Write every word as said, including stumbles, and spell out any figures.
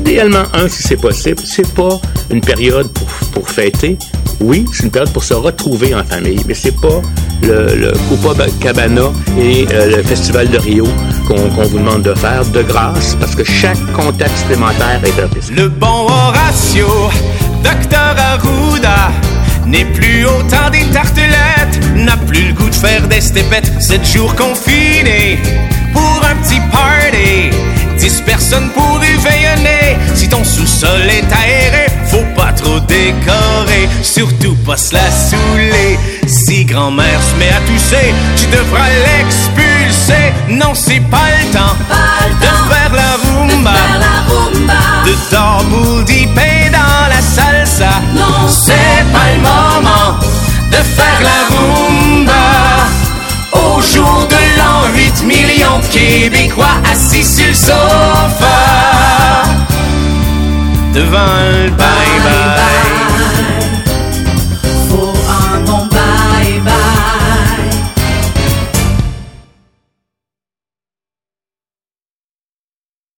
idéalement un si c'est possible. C'est pas une période pour, pour fêter. Oui, c'est une période pour se retrouver en famille, mais c'est pas le, le Copacabana et euh, le Festival de Rio qu'on, qu'on vous demande de faire de grâce, parce que chaque contact supplémentaire est un risque. Le bon Horatio, docteur Arruda, n'est plus au temps des tartelettes, n'a plus le goût de faire des stépettes. Sept jours confinés pour un petit party, dix personnes pour réveillonner. Si ton sous-sol est aéré, faut pas trop décorer, surtout pas se la saouler. Si grand-mère se met à tousser, tu devras l'expulser. Non, c'est pas le temps, pas le de, temps faire la rumba, de faire la rumba, de double dipper dans la salsa. Non, c'est pas le moment de faire la rumba. Au jour de l'an, huit millions de Québécois assis sur le sofa devant le bain